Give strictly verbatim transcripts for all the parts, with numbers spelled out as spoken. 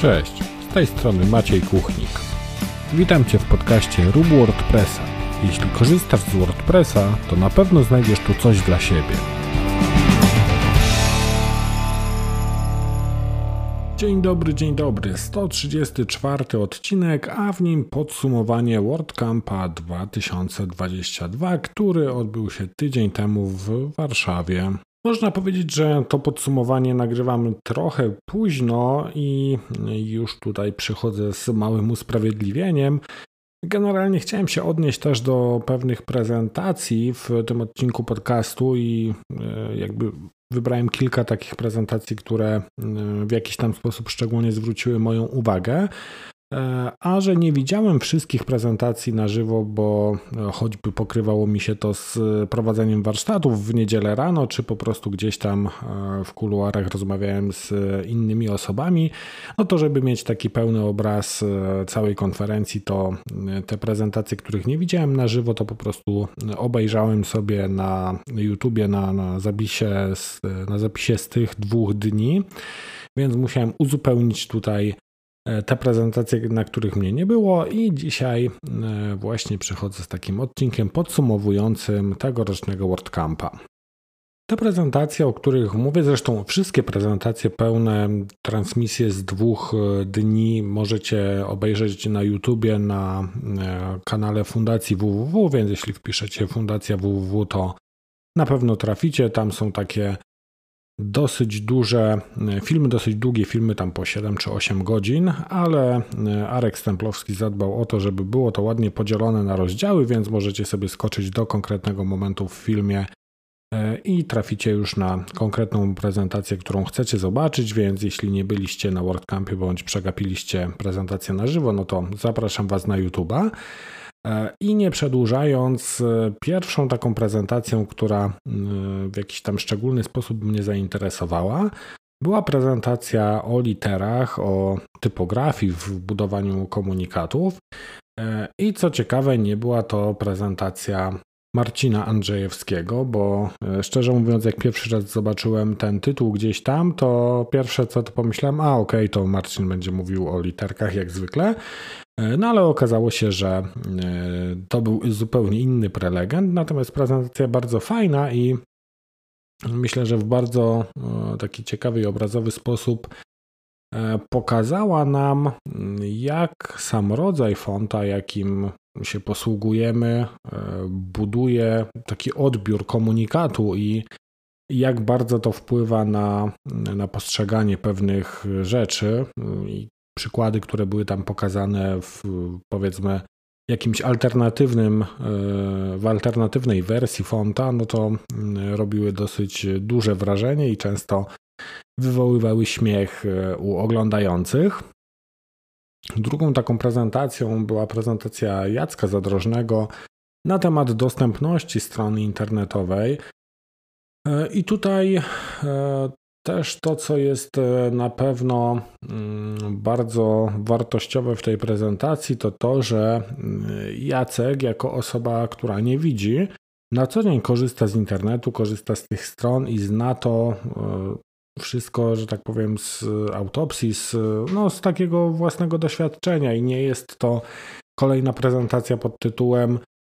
Cześć, z tej strony Maciej Kuchnik. Witam Cię w podcaście Rób WordPressa. Jeśli korzystasz z WordPressa, to na pewno znajdziesz tu coś dla siebie. Dzień dobry, dzień dobry. sto trzydziesty czwarty odcinek, a w nim podsumowanie WordCampa dwa tysiące dwudziestego drugiego, który odbył się tydzień temu w Warszawie. Można powiedzieć, że to podsumowanie nagrywam trochę późno i już tutaj przychodzę z małym usprawiedliwieniem. Generalnie chciałem się odnieść też do pewnych prezentacji w tym odcinku podcastu i jakby wybrałem kilka takich prezentacji, które w jakiś tam sposób szczególnie zwróciły moją uwagę. A że nie widziałem wszystkich prezentacji na żywo, bo choćby pokrywało mi się to z prowadzeniem warsztatów w niedzielę rano, czy po prostu gdzieś tam w kuluarach rozmawiałem z innymi osobami, no to żeby mieć taki pełny obraz całej konferencji, to te prezentacje, których nie widziałem na żywo, to po prostu obejrzałem sobie na YouTubie, na, na, zapisie, na zapisie z tych dwóch dni, więc musiałem uzupełnić tutaj te prezentacje, na których mnie nie było, i dzisiaj właśnie przychodzę z takim odcinkiem podsumowującym tegorocznego WordCampa. Te prezentacje, o których mówię, zresztą wszystkie prezentacje pełne, transmisje z dwóch dni możecie obejrzeć na YouTubie, na kanale Fundacji www, więc jeśli wpiszecie Fundacja www, to na pewno traficie. Tam są takie dosyć duże filmy, dosyć długie filmy, tam po siedem czy osiem godzin, ale Arek Stemplowski zadbał o to, żeby było to ładnie podzielone na rozdziały, więc możecie sobie skoczyć do konkretnego momentu w filmie i traficie już na konkretną prezentację, którą chcecie zobaczyć, więc jeśli nie byliście na WordCampie bądź przegapiliście prezentację na żywo, no to zapraszam Was na YouTube'a. I nie przedłużając, pierwszą taką prezentacją, która w jakiś tam szczególny sposób mnie zainteresowała, była prezentacja o literach, o typografii w budowaniu komunikatów. I co ciekawe, nie była to prezentacja Marcina Andrzejewskiego, bo szczerze mówiąc, jak pierwszy raz zobaczyłem ten tytuł gdzieś tam, to pierwsze co to pomyślałem, a okej, okay, to Marcin będzie mówił o literkach jak zwykle. No ale okazało się, że to był zupełnie inny prelegent, natomiast prezentacja bardzo fajna i myślę, że w bardzo taki ciekawy i obrazowy sposób pokazała nam, jak sam rodzaj fonta, jakim się posługujemy, buduje taki odbiór komunikatu i jak bardzo to wpływa na, na postrzeganie pewnych rzeczy. I przykłady, które były tam pokazane w, powiedzmy, jakimś alternatywnym, w alternatywnej wersji fonta, no to robiły dosyć duże wrażenie i często wywoływały śmiech u oglądających. Drugą taką prezentacją była prezentacja Jacka Zadrożnego na temat dostępności strony internetowej. I tutaj też to, co jest na pewno bardzo wartościowe w tej prezentacji, to to, że Jacek jako osoba, która nie widzi, na co dzień korzysta z internetu, korzysta z tych stron i zna to wszystko, że tak powiem, z autopsji, z, no, z takiego własnego doświadczenia i nie jest to kolejna prezentacja pod tytułem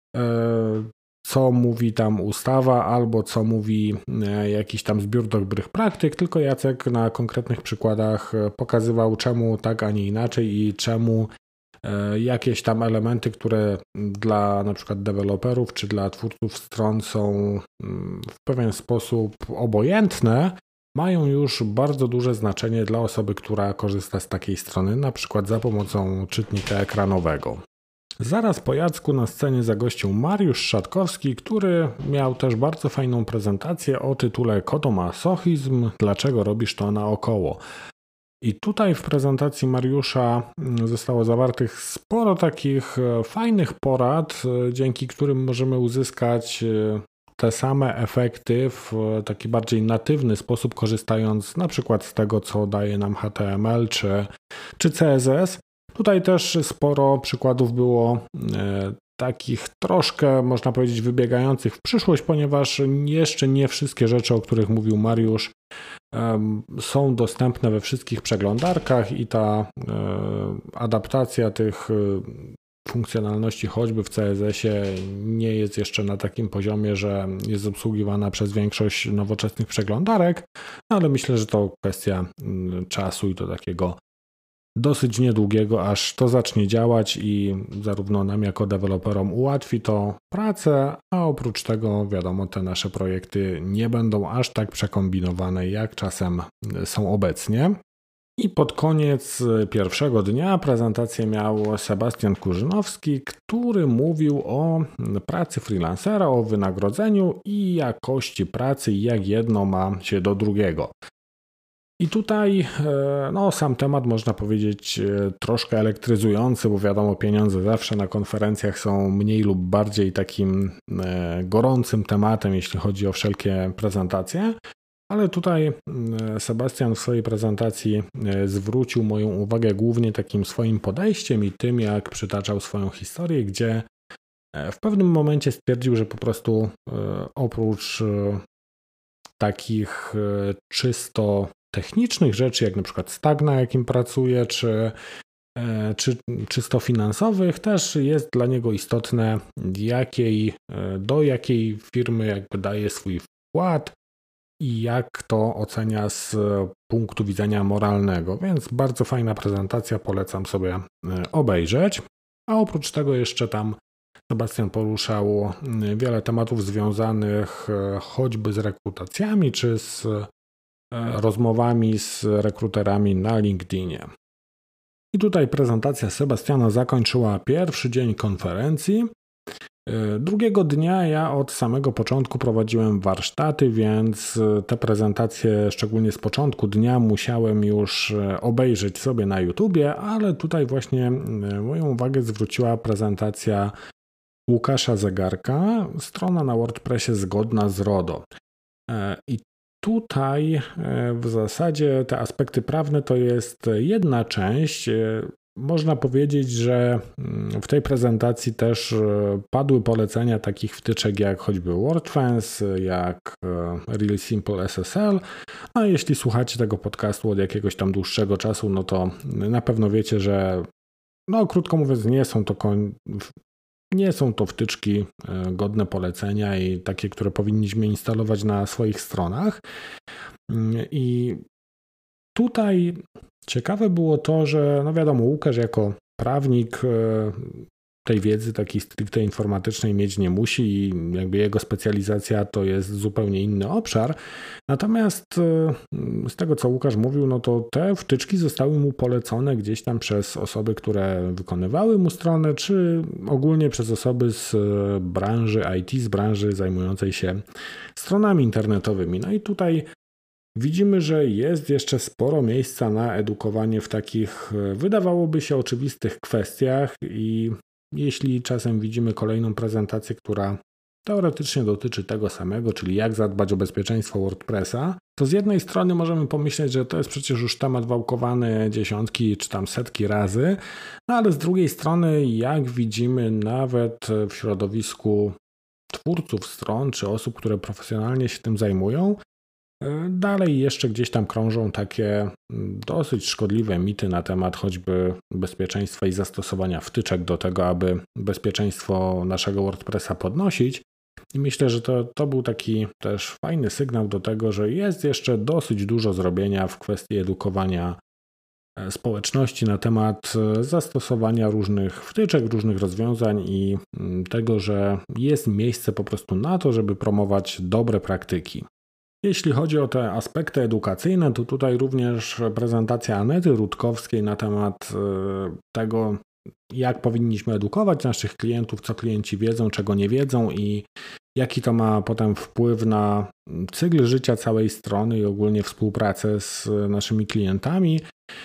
co mówi tam ustawa albo co mówi jakiś tam zbiór dobrych praktyk, tylko Jacek na konkretnych przykładach pokazywał, czemu tak, a nie inaczej i czemu jakieś tam elementy, które dla na przykład deweloperów czy dla twórców stron są w pewien sposób obojętne, mają już bardzo duże znaczenie dla osoby, która korzysta z takiej strony, na przykład za pomocą czytnika ekranowego. Zaraz po Jacku na scenie zagościł Mariusz Szatkowski, który miał też bardzo fajną prezentację o tytule Kodomasochizm, dlaczego robisz to naokoło. I tutaj w prezentacji Mariusza zostało zawartych sporo takich fajnych porad, dzięki którym możemy uzyskać te same efekty w taki bardziej natywny sposób, korzystając na przykład z tego, co daje nam H T M L czy, czy C S S. Tutaj też sporo przykładów było e, takich troszkę, można powiedzieć, wybiegających w przyszłość, ponieważ jeszcze nie wszystkie rzeczy, o których mówił Mariusz, są dostępne we wszystkich przeglądarkach i ta adaptacja tych funkcjonalności choćby w C S S-ie nie jest jeszcze na takim poziomie, że jest obsługiwana przez większość nowoczesnych przeglądarek, ale myślę, że to kwestia czasu i to takiego dosyć niedługiego, aż to zacznie działać i zarówno nam jako deweloperom ułatwi to pracę, a oprócz tego wiadomo, te nasze projekty nie będą aż tak przekombinowane, jak czasem są obecnie. I pod koniec pierwszego dnia prezentację miał Sebastian Kurzynowski, który mówił o pracy freelancera, o wynagrodzeniu i jakości pracy, jak jedno ma się do drugiego. I tutaj no, sam temat można powiedzieć troszkę elektryzujący, bo wiadomo, pieniądze zawsze na konferencjach są mniej lub bardziej takim gorącym tematem, jeśli chodzi o wszelkie prezentacje. Ale tutaj Sebastian w swojej prezentacji zwrócił moją uwagę głównie takim swoim podejściem i tym, jak przytaczał swoją historię, gdzie w pewnym momencie stwierdził, że po prostu oprócz takich czysto technicznych rzeczy, jak na przykład stack, na jakim pracuje, czy, czy czysto finansowych, też jest dla niego istotne, jakiej, do jakiej firmy jakby daje swój wkład i jak to ocenia z punktu widzenia moralnego. Więc bardzo fajna prezentacja, polecam sobie obejrzeć. A oprócz tego jeszcze tam Sebastian poruszał wiele tematów związanych choćby z rekrutacjami, czy z rozmowami z rekruterami na LinkedInie. I tutaj prezentacja Sebastiana zakończyła pierwszy dzień konferencji. Drugiego dnia ja od samego początku prowadziłem warsztaty, więc te prezentacje, szczególnie z początku dnia, musiałem już obejrzeć sobie na YouTubie, ale tutaj właśnie moją uwagę zwróciła prezentacja Łukasza Zegarka, strona na WordPressie zgodna z RODO. I tutaj w zasadzie te aspekty prawne to jest jedna część. Można powiedzieć, że w tej prezentacji też padły polecenia takich wtyczek jak choćby WordFence, jak Really Simple S S L, a jeśli słuchacie tego podcastu od jakiegoś tam dłuższego czasu, no to na pewno wiecie, że no krótko mówiąc nie są to koń... Nie są to wtyczki godne polecenia i takie, które powinniśmy instalować na swoich stronach. I tutaj ciekawe było to, że no wiadomo, Łukasz jako prawnik tej wiedzy takiej stricte informatycznej mieć nie musi i jakby jego specjalizacja to jest zupełnie inny obszar. Natomiast z tego, co Łukasz mówił, no to te wtyczki zostały mu polecone gdzieś tam przez osoby, które wykonywały mu stronę, czy ogólnie przez osoby z branży I T, z branży zajmującej się stronami internetowymi. No i tutaj widzimy, że jest jeszcze sporo miejsca na edukowanie w takich, wydawałoby się, oczywistych kwestiach i jeśli czasem widzimy kolejną prezentację, która teoretycznie dotyczy tego samego, czyli jak zadbać o bezpieczeństwo WordPressa, to z jednej strony możemy pomyśleć, że to jest przecież już temat wałkowany dziesiątki czy tam setki razy, no ale z drugiej strony, jak widzimy nawet w środowisku twórców stron czy osób, które profesjonalnie się tym zajmują, dalej jeszcze gdzieś tam krążą takie dosyć szkodliwe mity na temat choćby bezpieczeństwa i zastosowania wtyczek do tego, aby bezpieczeństwo naszego WordPressa podnosić. I myślę, że to, to był taki też fajny sygnał do tego, że jest jeszcze dosyć dużo zrobienia w kwestii edukowania społeczności na temat zastosowania różnych wtyczek, różnych rozwiązań i tego, że jest miejsce po prostu na to, żeby promować dobre praktyki. Jeśli chodzi o te aspekty edukacyjne, to tutaj również prezentacja Anety Rutkowskiej na temat tego, jak powinniśmy edukować naszych klientów, co klienci wiedzą, czego nie wiedzą i jaki to ma potem wpływ na cykl życia całej strony i ogólnie współpracę z naszymi klientami.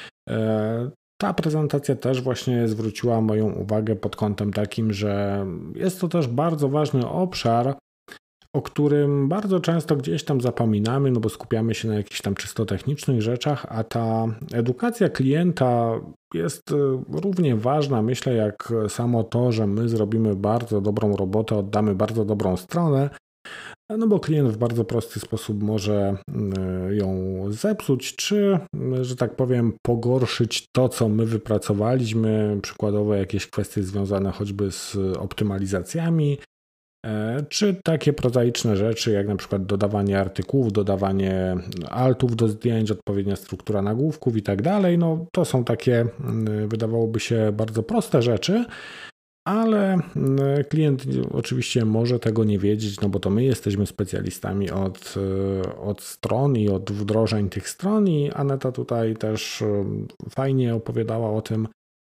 Ta prezentacja też właśnie zwróciła moją uwagę pod kątem takim, że jest to też bardzo ważny obszar, o którym bardzo często gdzieś tam zapominamy, no bo skupiamy się na jakichś tam czysto technicznych rzeczach, a ta edukacja klienta jest równie ważna, myślę, jak samo to, że my zrobimy bardzo dobrą robotę, oddamy bardzo dobrą stronę, no bo klient w bardzo prosty sposób może ją zepsuć, czy, że tak powiem, pogorszyć to, co my wypracowaliśmy, przykładowo jakieś kwestie związane choćby z optymalizacjami, czy takie prozaiczne rzeczy, jak na przykład dodawanie artykułów, dodawanie altów do zdjęć, odpowiednia struktura nagłówków i tak dalej. No to są takie, wydawałoby się, bardzo proste rzeczy, ale klient oczywiście może tego nie wiedzieć, no bo to my jesteśmy specjalistami od, od stron i od wdrożeń tych stron i Aneta tutaj też fajnie opowiadała o tym,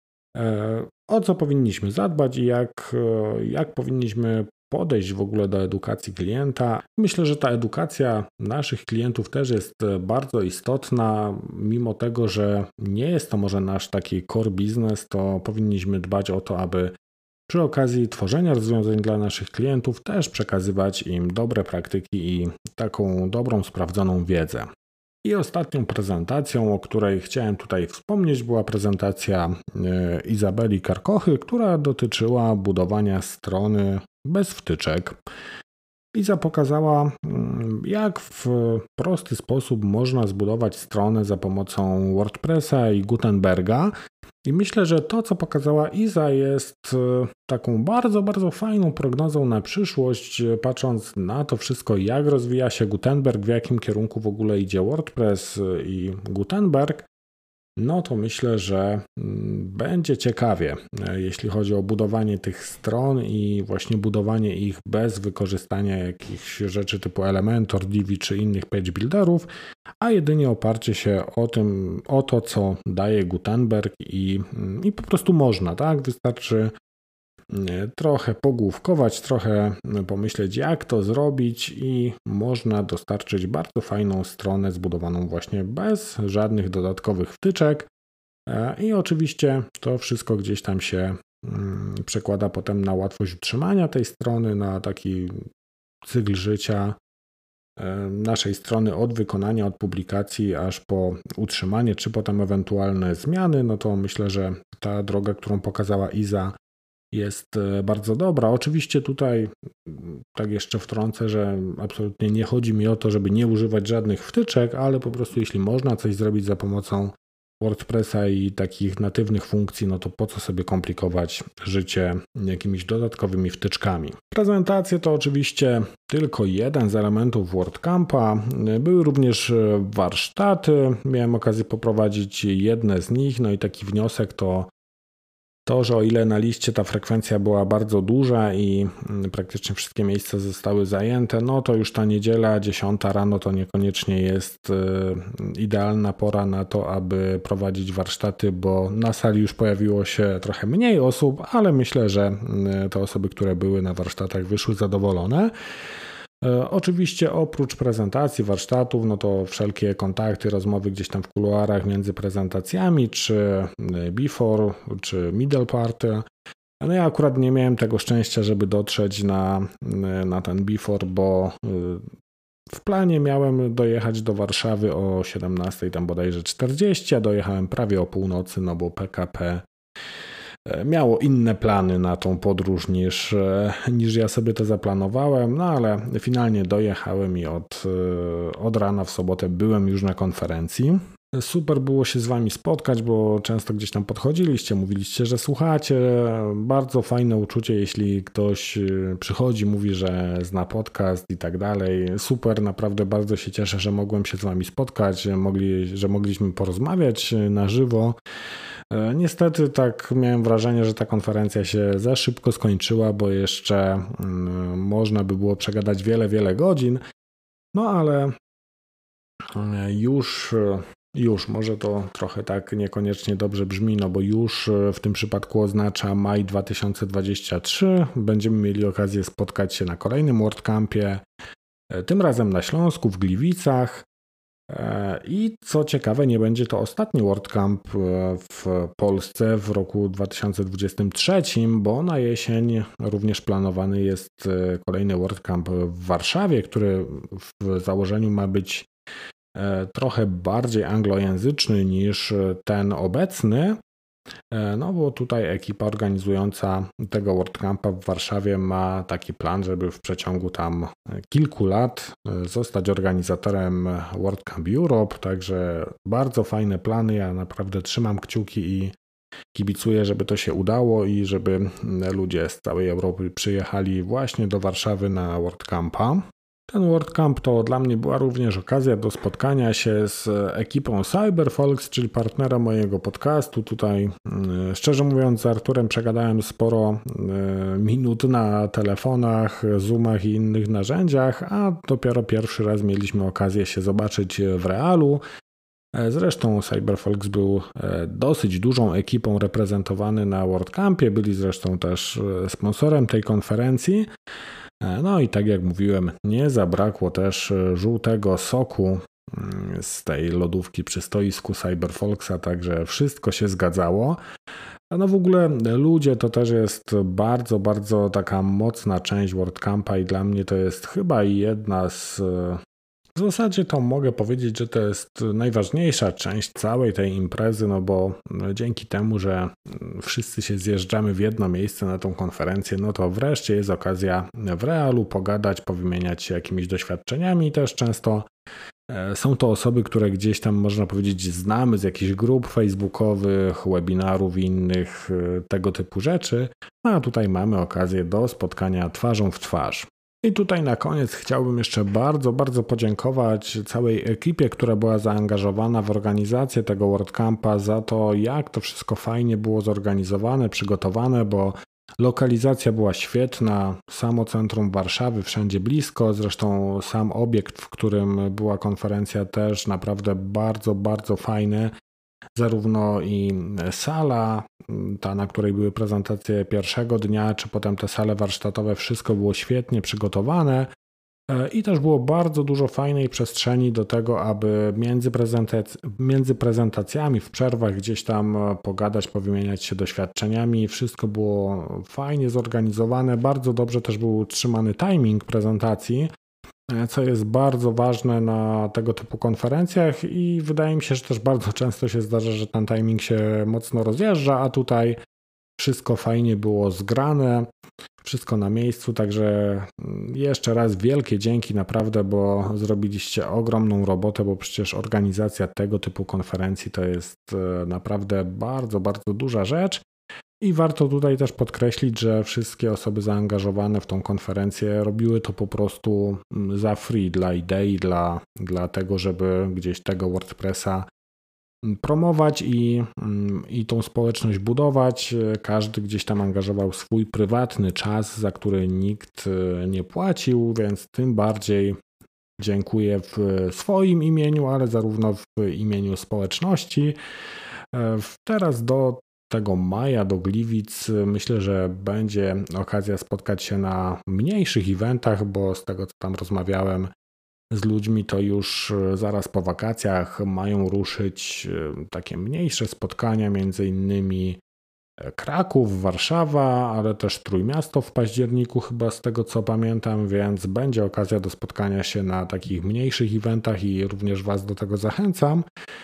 o co powinniśmy zadbać i jak, jak powinniśmy podejść w ogóle do edukacji klienta. Myślę, że ta edukacja naszych klientów też jest bardzo istotna, mimo tego, że nie jest to może nasz taki core business, to powinniśmy dbać o to, aby przy okazji tworzenia rozwiązań dla naszych klientów też przekazywać im dobre praktyki i taką dobrą, sprawdzoną wiedzę. I ostatnią prezentacją, o której chciałem tutaj wspomnieć, była prezentacja Izabeli Karkochy, która dotyczyła budowania strony bez wtyczek. Iza pokazała, jak w prosty sposób można zbudować stronę za pomocą WordPressa i Gutenberga. I myślę, że to, co pokazała Iza, jest taką bardzo, bardzo fajną prognozą na przyszłość, patrząc na to wszystko, jak rozwija się Gutenberg, w jakim kierunku w ogóle idzie WordPress i Gutenberg. No to myślę, że będzie ciekawie, jeśli chodzi o budowanie tych stron i właśnie budowanie ich bez wykorzystania jakichś rzeczy typu Elementor, Divi czy innych page builderów, a jedynie oparcie się o tym, o to, co daje Gutenberg i, i po prostu można, tak? Wystarczy trochę pogłówkować, trochę pomyśleć, jak to zrobić i można dostarczyć bardzo fajną stronę zbudowaną właśnie bez żadnych dodatkowych wtyczek i oczywiście to wszystko gdzieś tam się przekłada potem na łatwość utrzymania tej strony, na taki cykl życia naszej strony od wykonania, od publikacji aż po utrzymanie, czy potem ewentualne zmiany. No to myślę, że ta droga, którą pokazała Iza, jest bardzo dobra. Oczywiście tutaj tak jeszcze wtrącę, że absolutnie nie chodzi mi o to, żeby nie używać żadnych wtyczek, ale po prostu jeśli można coś zrobić za pomocą WordPressa i takich natywnych funkcji, no to po co sobie komplikować życie jakimiś dodatkowymi wtyczkami. Prezentacje to oczywiście tylko jeden z elementów WordCampa. Były również warsztaty. Miałem okazję poprowadzić jedne z nich, no i taki wniosek to To, że o ile na liście ta frekwencja była bardzo duża i praktycznie wszystkie miejsca zostały zajęte, no to już ta niedziela, dziesiąta rano to niekoniecznie jest idealna pora na to, aby prowadzić warsztaty, bo na sali już pojawiło się trochę mniej osób, ale myślę, że te osoby, które były na warsztatach, wyszły zadowolone. Oczywiście oprócz prezentacji, warsztatów, no to wszelkie kontakty, rozmowy gdzieś tam w kuluarach między prezentacjami, czy before, czy middle party. No ja akurat nie miałem tego szczęścia, żeby dotrzeć na, na ten before, bo w planie miałem dojechać do Warszawy o siedemnastej, tam bodajże czterdzieści, a dojechałem prawie o północy, no bo P K P miało inne plany na tą podróż niż, niż ja sobie to zaplanowałem, no ale finalnie dojechałem i od, od rana w sobotę byłem już na konferencji. Super było się z Wami spotkać, bo często gdzieś tam podchodziliście, mówiliście, że słuchacie. Bardzo fajne uczucie, jeśli ktoś przychodzi, mówi, że zna podcast i tak dalej. Super, naprawdę bardzo się cieszę, że mogłem się z Wami spotkać, mogli, że mogliśmy porozmawiać na żywo. Niestety tak miałem wrażenie, że ta konferencja się za szybko skończyła, bo jeszcze można by było przegadać wiele, wiele godzin, no ale już, już może to trochę tak niekoniecznie dobrze brzmi, no bo już w tym przypadku oznacza maj dwa tysiące dwudziesty trzeci. Będziemy mieli okazję spotkać się na kolejnym WordCampie, tym razem na Śląsku, w Gliwicach. I co ciekawe, nie będzie to ostatni WordCamp w Polsce w roku dwa tysiące dwudziestym trzecim, bo na jesień również planowany jest kolejny WordCamp w Warszawie, który w założeniu ma być trochę bardziej anglojęzyczny niż ten obecny. No bo tutaj ekipa organizująca tego WordCampa w Warszawie ma taki plan, żeby w przeciągu tam kilku lat zostać organizatorem WordCamp Europe, także bardzo fajne plany, ja naprawdę trzymam kciuki i kibicuję, żeby to się udało i żeby ludzie z całej Europy przyjechali właśnie do Warszawy na WordCampa. Ten WordCamp to dla mnie była również okazja do spotkania się z ekipą CyberFolks, czyli partnera mojego podcastu. Tutaj szczerze mówiąc z Arturem przegadałem sporo minut na telefonach, Zoomach i innych narzędziach, a dopiero pierwszy raz mieliśmy okazję się zobaczyć w realu. Zresztą CyberFolks był dosyć dużą ekipą reprezentowany na WordCampie, byli zresztą też sponsorem tej konferencji. No i tak jak mówiłem, nie zabrakło też żółtego soku z tej lodówki przy stoisku CyberFolksa, także wszystko się zgadzało. No w ogóle ludzie to też jest bardzo, bardzo taka mocna część WordCampa i dla mnie to jest chyba jedna z... W zasadzie to mogę powiedzieć, że to jest najważniejsza część całej tej imprezy, no bo dzięki temu, że wszyscy się zjeżdżamy w jedno miejsce na tą konferencję, no to wreszcie jest okazja w realu pogadać, powymieniać się jakimiś doświadczeniami. Też często są to osoby, które gdzieś tam można powiedzieć znamy z jakichś grup facebookowych, webinarów i innych tego typu rzeczy, no a tutaj mamy okazję do spotkania twarzą w twarz. I tutaj na koniec chciałbym jeszcze bardzo, bardzo podziękować całej ekipie, która była zaangażowana w organizację tego WordCampa za to, jak to wszystko fajnie było zorganizowane, przygotowane, bo lokalizacja była świetna, samo centrum Warszawy, wszędzie blisko, zresztą sam obiekt, w którym była konferencja też naprawdę bardzo, bardzo fajny. Zarówno i sala, ta na której były prezentacje pierwszego dnia, czy potem te sale warsztatowe, wszystko było świetnie przygotowane i też było bardzo dużo fajnej przestrzeni do tego, aby między, prezentac- między prezentacjami w przerwach gdzieś tam pogadać, powymieniać się doświadczeniami. Wszystko było fajnie zorganizowane, bardzo dobrze też był utrzymany timing prezentacji, co jest bardzo ważne na tego typu konferencjach i wydaje mi się, że też bardzo często się zdarza, że ten timing się mocno rozjeżdża, a tutaj wszystko fajnie było zgrane, wszystko na miejscu, także jeszcze raz wielkie dzięki naprawdę, bo zrobiliście ogromną robotę, bo przecież organizacja tego typu konferencji to jest naprawdę bardzo, bardzo duża rzecz. I warto tutaj też podkreślić, że wszystkie osoby zaangażowane w tą konferencję robiły to po prostu za free, dla idei, dla, dla tego, żeby gdzieś tego WordPressa promować i, i tą społeczność budować. Każdy gdzieś tam angażował swój prywatny czas, za który nikt nie płacił, więc tym bardziej dziękuję w swoim imieniu, ale zarówno w imieniu społeczności. Teraz do tego maja do Gliwic myślę, że będzie okazja spotkać się na mniejszych eventach, bo z tego co tam rozmawiałem z ludźmi, to już zaraz po wakacjach mają ruszyć takie mniejsze spotkania, między innymi Kraków, Warszawa, ale też Trójmiasto w październiku chyba z tego co pamiętam, więc będzie okazja do spotkania się na takich mniejszych eventach i również Was do tego zachęcam.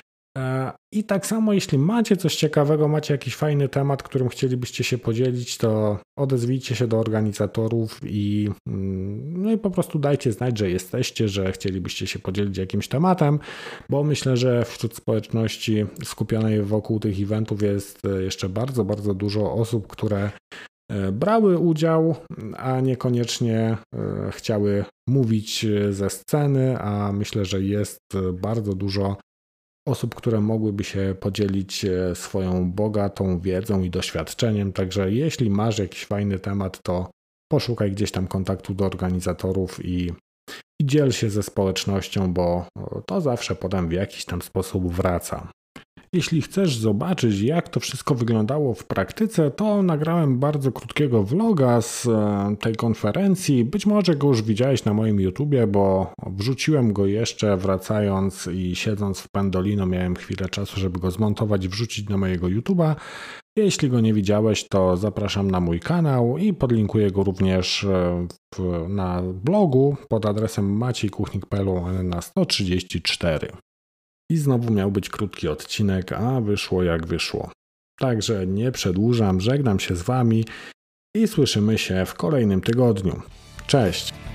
I tak samo, jeśli macie coś ciekawego, macie jakiś fajny temat, którym chcielibyście się podzielić, to odezwijcie się do organizatorów i, no i po prostu dajcie znać, że jesteście, że chcielibyście się podzielić jakimś tematem, bo myślę, że wśród społeczności skupionej wokół tych eventów jest jeszcze bardzo, bardzo dużo osób, które brały udział, a niekoniecznie chciały mówić ze sceny, a myślę, że jest bardzo dużo osób, które mogłyby się podzielić swoją bogatą wiedzą i doświadczeniem, także jeśli masz jakiś fajny temat, to poszukaj gdzieś tam kontaktu do organizatorów i, i dziel się ze społecznością, bo to zawsze potem w jakiś tam sposób wraca. Jeśli chcesz zobaczyć, jak to wszystko wyglądało w praktyce, to nagrałem bardzo krótkiego vloga z tej konferencji. Być może go już widziałeś na moim YouTubie, bo wrzuciłem go jeszcze wracając i siedząc w Pendolino. Miałem chwilę czasu, żeby go zmontować i wrzucić na mojego YouTuba. Jeśli go nie widziałeś, to zapraszam na mój kanał i podlinkuję go również w, na blogu pod adresem maciej kuchnik kropka p l łamane na sto trzydzieści cztery. I znowu miał być krótki odcinek, a wyszło jak wyszło. Także nie przedłużam, żegnam się z Wami i słyszymy się w kolejnym tygodniu. Cześć!